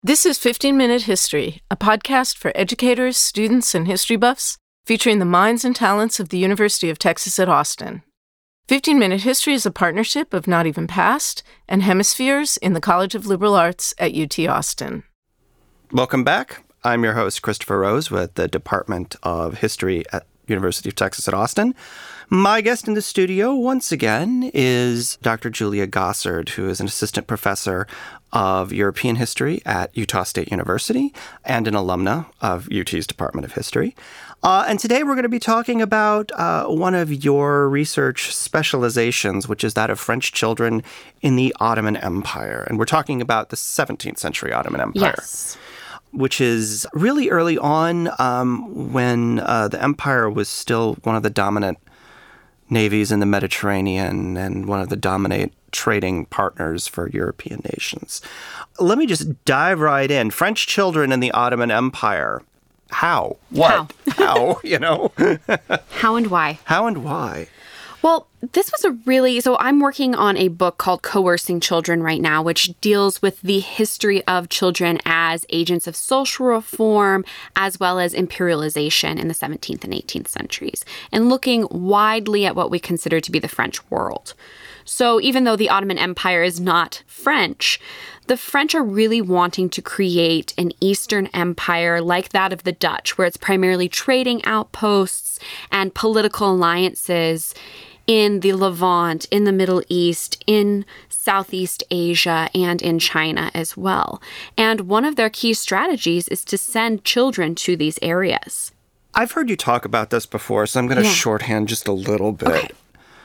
This is 15 Minute History, a podcast for educators, students, and history buffs, featuring the minds and talents of the University of Texas at Austin. 15 Minute History is a partnership of Not Even Past and Hemispheres in the College of Liberal Arts at UT Austin. Welcome back. I'm your host, Christopher Rose, with the Department of History at University of Texas at Austin. My guest in the studio, once again, is Dr. Julia Gossard, who is an assistant professor of European history at Utah State University and an alumna of UT's Department of History. And today we're going to be talking about one of your research specializations, which is that of French children in the Ottoman Empire. And we're talking about the 17th century Ottoman Empire. Yes. Which is really early on when the empire was still one of the dominant navies in the Mediterranean and one of the dominant trading partners for European nations. Let me just dive right in. French children in the Ottoman Empire. How? What? How? You know? How and why? How and why? Well, this was so I'm working on a book called Coercing Children right now, which deals with the history of children as agents of social reform, as well as imperialization in the 17th and 18th centuries, and looking widely at what we consider to be the French world. So even though the Ottoman Empire is not French, the French are really wanting to create an Eastern empire like that of the Dutch, where it's primarily trading outposts and political alliances in the Levant, in the Middle East, in Southeast Asia, and in China as well. And one of their key strategies is to send children to these areas. I've heard you talk about this before, so I'm going to shorthand just a little bit. Okay.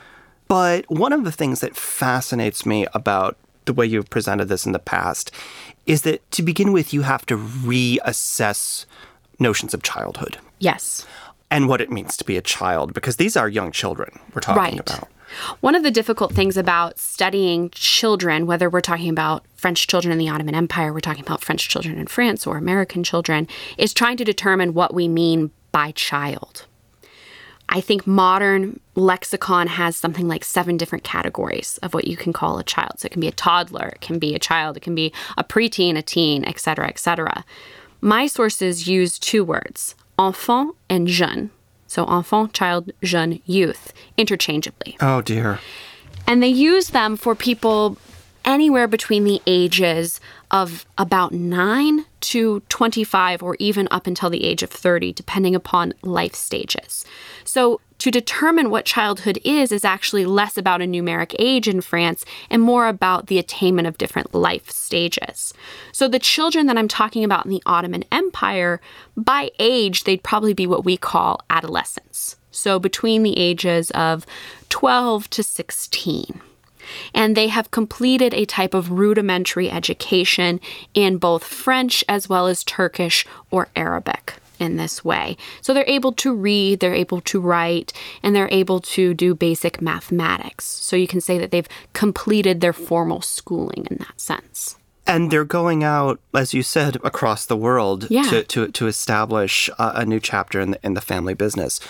But one of the things that fascinates me about the way you've presented this in the past is that, to begin with, you have to reassess notions of childhood. Yes. And what it means to be a child, because these are young children we're talking about. One of the difficult things about studying children, whether we're talking about French children in the Ottoman Empire, we're talking about French children in France or American children, is trying to determine what we mean by child. I think modern lexicon has something like 7 different categories of what you can call a child. So it can be a toddler, it can be a child, it can be a preteen, a teen, et cetera, et cetera. My sources use 2 words, enfant and jeune. So enfant, child, jeune, youth, interchangeably. Oh, dear. And they use them for people anywhere between the ages of about 9 to 25, or even up until the age of 30, depending upon life stages. So to determine what childhood is actually less about a numeric age in France and more about the attainment of different life stages. So the children that I'm talking about in the Ottoman Empire, by age, they'd probably be what we call adolescents. So between the ages of 12 to 16. And they have completed a type of rudimentary education in both French as well as Turkish or Arabic in this way. So they're able to read, they're able to write, and they're able to do basic mathematics. So you can say that they've completed their formal schooling in that sense. And they're going out, as you said, across the world to establish a new chapter in the family business.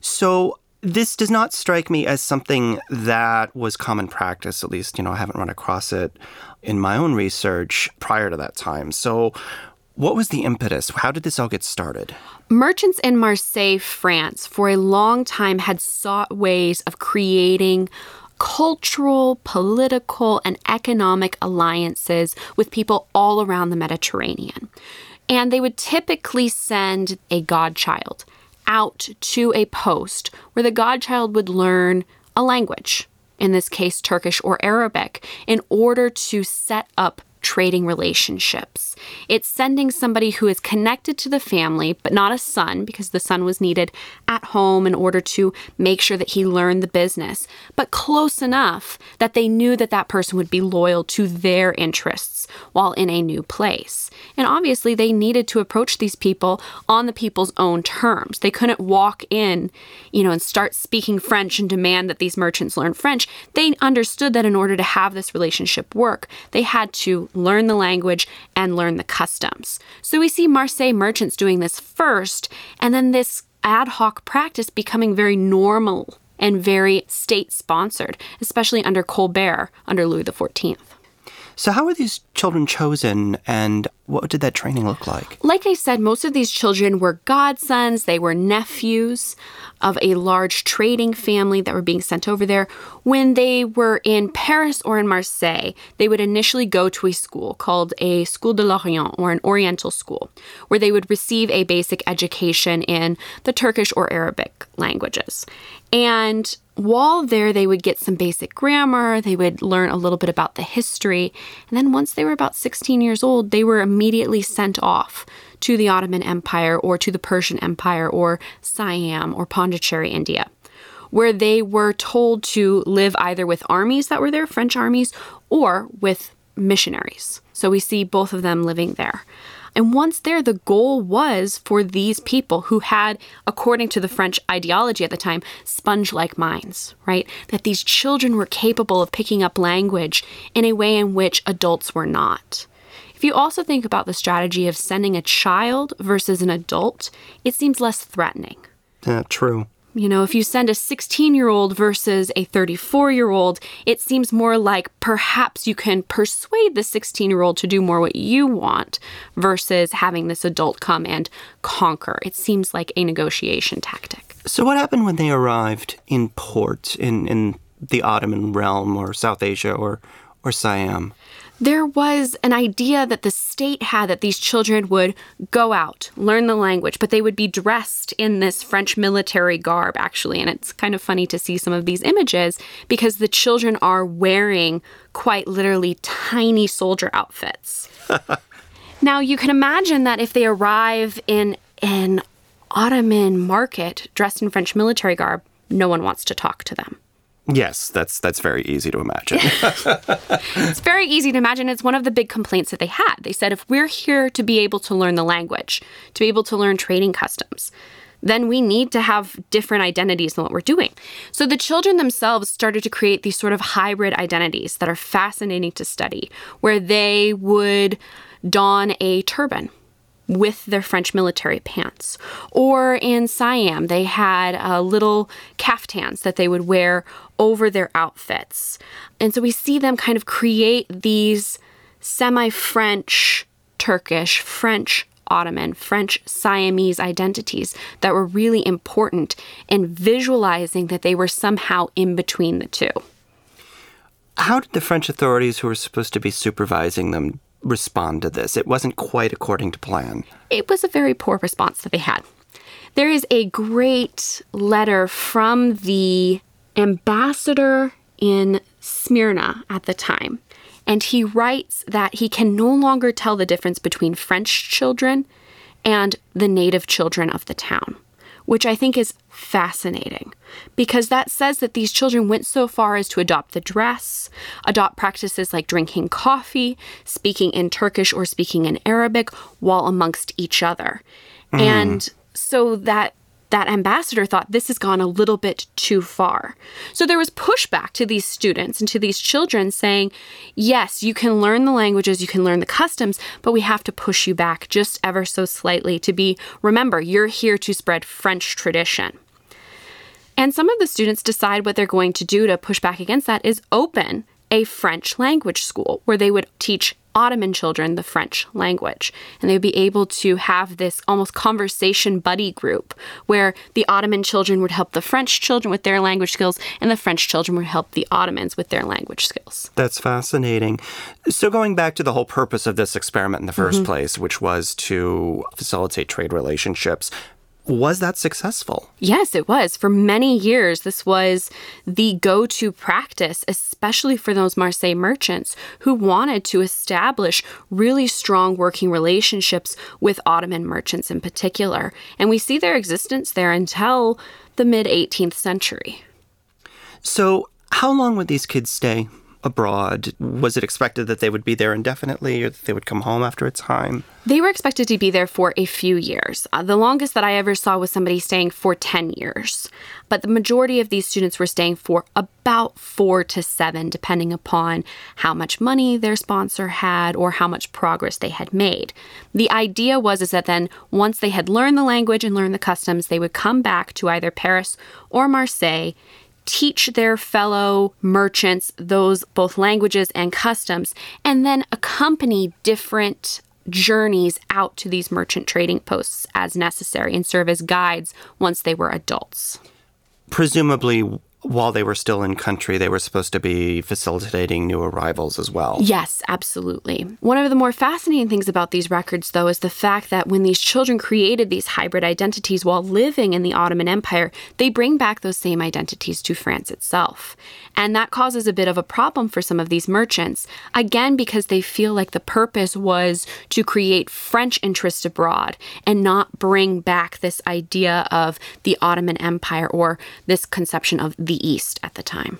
So this does not strike me as something that was common practice, at least, I haven't run across it in my own research prior to that time. So what was the impetus? How did this all get started? Merchants in Marseille, France, for a long time had sought ways of creating cultural, political, and economic alliances with people all around the Mediterranean. And they would typically send a godchild out to a post where the godchild would learn a language, in this case Turkish or Arabic, in order to set up trading relationships. It's sending somebody who is connected to the family, but not a son, because the son was needed at home in order to make sure that he learned the business, but close enough that they knew that that person would be loyal to their interests while in a new place. And obviously they needed to approach these people on the people's own terms. They couldn't walk in, and start speaking French and demand that these merchants learn French. They understood that in order to have this relationship work, they had to learn the language and learn the customs. So we see Marseille merchants doing this first, and then this ad hoc practice becoming very normal and very state-sponsored, especially under Colbert, under Louis XIV. So how were these children chosen, and what did that training look like? Like I said, most of these children were godsons. They were nephews of a large trading family that were being sent over there. When they were in Paris or in Marseille, they would initially go to a school called a School de l'Orient, or an Oriental school, where they would receive a basic education in the Turkish or Arabic languages. And while there, they would get some basic grammar, they would learn a little bit about the history, and then once they were about 16 years old, they were immediately sent off to the Ottoman Empire or to the Persian Empire or Siam or Pondicherry, India, where they were told to live either with armies that were there, French armies, or with missionaries. So we see both of them living there. And once there, the goal was for these people who had, according to the French ideology at the time, sponge-like minds, right? That these children were capable of picking up language in a way in which adults were not. If you also think about the strategy of sending a child versus an adult, it seems less threatening. Yeah, true. You know, if you send a 16-year-old versus a 34-year-old, it seems more like perhaps you can persuade the 16-year-old to do more what you want versus having this adult come and conquer. It seems like a negotiation tactic. So what happened when they arrived in port in the Ottoman realm or South Asia or Siam? There was an idea that the state had that these children would go out, learn the language, but they would be dressed in this French military garb, actually. And it's kind of funny to see some of these images because the children are wearing quite literally tiny soldier outfits. Now, you can imagine that if they arrive in an Ottoman market dressed in French military garb, no one wants to talk to them. Yes, that's very easy to imagine. It's very easy to imagine. It's one of the big complaints that they had. They said, if we're here to be able to learn the language, to be able to learn trading customs, then we need to have different identities than what we're doing. So the children themselves started to create these sort of hybrid identities that are fascinating to study, where they would don a turban with their French military pants. Or in Siam, they had little caftans that they would wear over their outfits. And so we see them kind of create these semi-French, Turkish, French, Ottoman, French, Siamese identities that were really important in visualizing that they were somehow in between the two. How did the French authorities who were supposed to be supervising them respond to this? It wasn't quite according to plan. It was a very poor response that they had. There is a great letter from the ambassador in Smyrna at the time, and he writes that he can no longer tell the difference between French children and the native children of the town, which I think is fascinating because that says that these children went so far as to adopt the dress, adopt practices like drinking coffee, speaking in Turkish or speaking in Arabic while amongst each other. And so that ambassador thought this has gone a little bit too far. So there was pushback to these students and to these children saying, yes, you can learn the languages, you can learn the customs, but we have to push you back just ever so slightly to be, remember, you're here to spread French tradition. And some of the students decide what they're going to do to push back against that is open a French language school where they would teach Ottoman children the French language. And they would be able to have this almost conversation buddy group where the Ottoman children would help the French children with their language skills and the French children would help the Ottomans with their language skills. That's fascinating. So going back to the whole purpose of this experiment in the first place, which was to facilitate trade relationships, was that successful? Yes, it was. For many years, this was the go-to practice, especially for those Marseille merchants who wanted to establish really strong working relationships with Ottoman merchants in particular. And we see their existence there until the mid-18th century. So how long would these kids stay abroad? Was it expected that they would be there indefinitely or that they would come home after a time? They were expected to be there for a few years. The longest that I ever saw was somebody staying for 10 years. But the majority of these students were staying for about 4 to 7, depending upon how much money their sponsor had or how much progress they had made. The idea was that then once they had learned the language and learned the customs, they would come back to either Paris or Marseille, teach their fellow merchants those both languages and customs, and then accompany different journeys out to these merchant trading posts as necessary and serve as guides once they were adults. Presumably, while they were still in country, they were supposed to be facilitating new arrivals as well. Yes, absolutely. One of the more fascinating things about these records, though, is the fact that when these children created these hybrid identities while living in the Ottoman Empire, they bring back those same identities to France itself. And that causes a bit of a problem for some of these merchants, again, because they feel like the purpose was to create French interest abroad and not bring back this idea of the Ottoman Empire or this conception of the East at the time.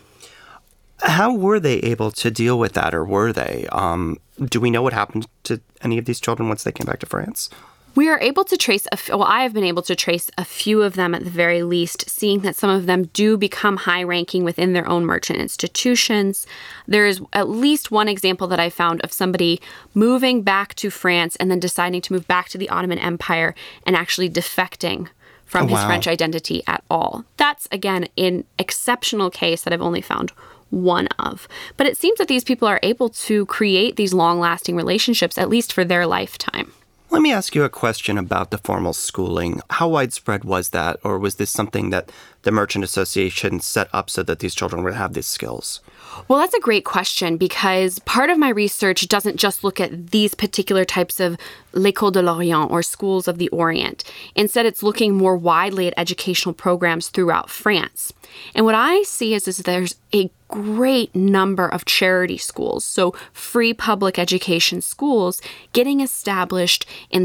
How were they able to deal with that, or were they? Do we know what happened to any of these children once they came back to France? We are able to trace, I have been able to trace a few of them at the very least, seeing that some of them do become high-ranking within their own merchant institutions. There is at least one example that I found of somebody moving back to France and then deciding to move back to the Ottoman Empire and actually defecting from his French identity at all. That's, again, an exceptional case that I've only found one of. But it seems that these people are able to create these long-lasting relationships, at least for their lifetime. Let me ask you a question about the formal schooling. How widespread was that, or was this something that the Merchant Association set up so that these children would have these skills? Well, that's a great question, because part of my research doesn't just look at these particular types of l'École de l'Orient or schools of the Orient. Instead, it's looking more widely at educational programs throughout France. And what I see is there's a great number of charity schools, so free public education schools, getting established in the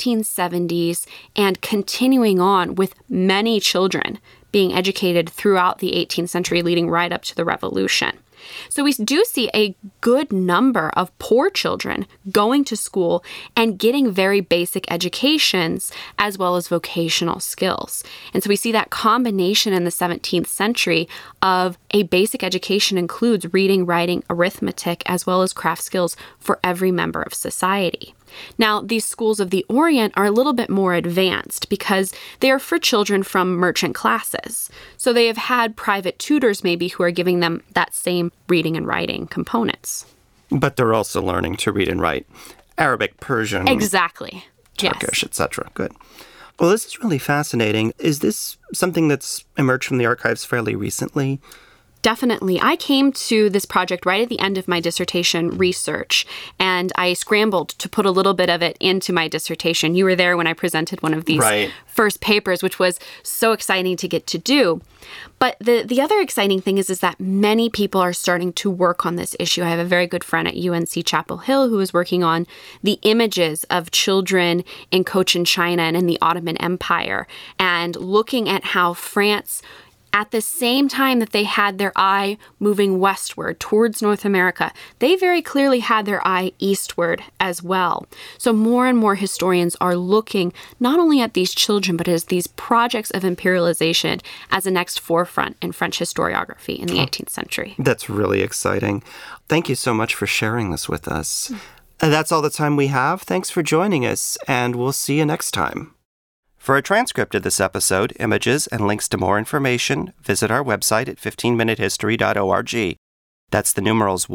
1670s and continuing on with many children being educated throughout the 18th century leading right up to the Revolution. So we do see a good number of poor children going to school and getting very basic educations as well as vocational skills. And so we see that combination in the 17th century of a basic education includes reading, writing, arithmetic, as well as craft skills for every member of society. Now, these schools of the Orient are a little bit more advanced because they are for children from merchant classes. So they have had private tutors maybe who are giving them that same reading and writing components. But they're also learning to read and write Arabic, Persian, exactly, Turkish, etc. Good. Well, this is really fascinating. Is this something that's emerged from the archives fairly recently? Definitely. I came to this project right at the end of my dissertation research, and I scrambled to put a little bit of it into my dissertation. You were there when I presented one of these first papers, which was so exciting to get to do. But the other exciting thing is that many people are starting to work on this issue. I have a very good friend at UNC Chapel Hill who is working on the images of children in Cochin China and in the Ottoman Empire, and looking at how France, at the same time that they had their eye moving westward towards North America, they very clearly had their eye eastward as well. So more and more historians are looking not only at these children, but as these projects of imperialization as a next forefront in French historiography in the 18th century. That's really exciting. Thank you so much for sharing this with us. And that's all the time we have. Thanks for joining us, and we'll see you next time. For a transcript of this episode, images, and links to more information, visit our website at 15minutehistory.org. That's the numerals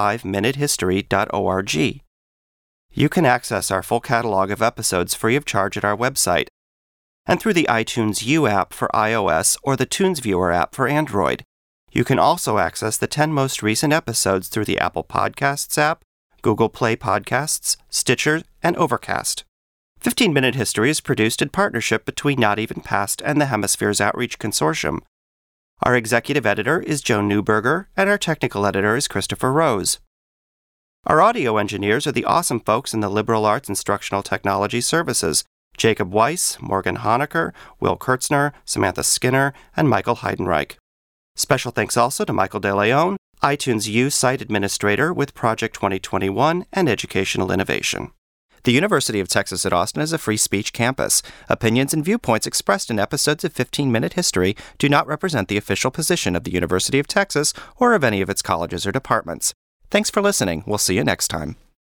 15minutehistory.org. You can access our full catalog of episodes free of charge at our website, and through the iTunes U app for iOS or the TunesViewer app for Android. You can also access the 10 most recent episodes through the Apple Podcasts app, Google Play Podcasts, Stitcher, and Overcast. 15-Minute History is produced in partnership between Not Even Past and the Hemispheres Outreach Consortium. Our executive editor is Joan Newberger, and our technical editor is Christopher Rose. Our audio engineers are the awesome folks in the Liberal Arts Instructional Technology Services, Jacob Weiss, Morgan Honecker, Will Kurtzner, Samantha Skinner, and Michael Heidenreich. Special thanks also to Michael De Leon, iTunes U site administrator with Project 2021 and Educational Innovation. The University of Texas at Austin is a free speech campus. Opinions and viewpoints expressed in episodes of 15-Minute History do not represent the official position of the University of Texas or of any of its colleges or departments. Thanks for listening. We'll see you next time.